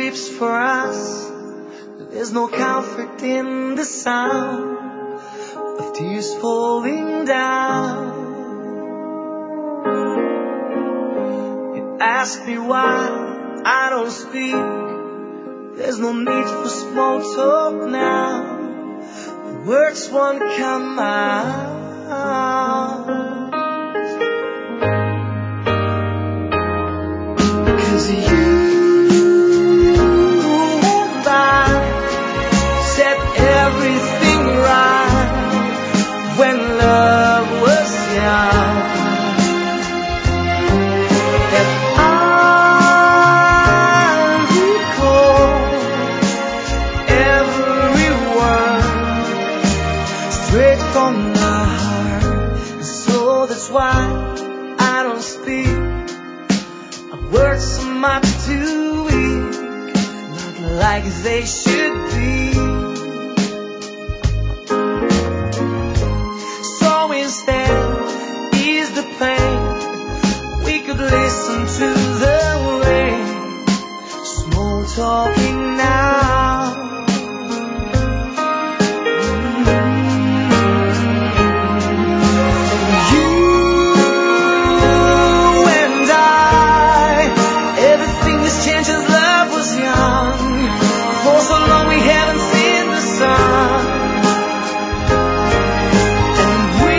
sleeps for us. There's no comfort in the sound of tears falling down. You ask me why I don't speak. There's no need for small talk now. The words won't come out. 'Cause you and I set everything right when love was young. And I recall every word straight from the heart. And so that's why I don't speak. Our words are much too weak, not like they should be. So instead, ease the pain. We could listen to the rain. Small talking now. You and I, everything has changed as love was young. For so long we haven't seen the sun. And we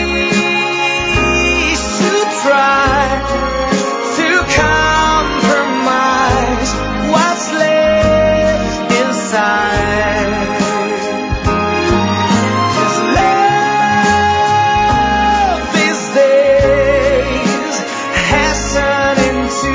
should try to compromise what's left inside. 'Cause love these days has turned into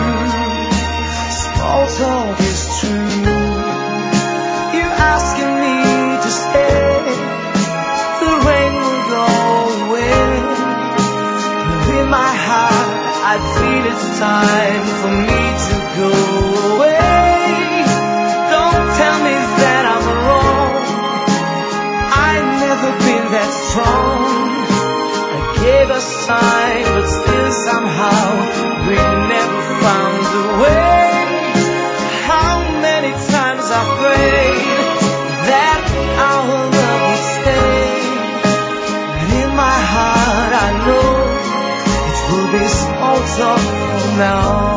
small talk is true. You're asking me to stay. The rain will go away. And in my heart I feel it's time for me to go away. Don't tell me that I'm wrong. I've never been that strong. I gave us time, but still somehow we never found the way. How many times I prayed that our love would stay. And in my heart I know it will be small talk from now on.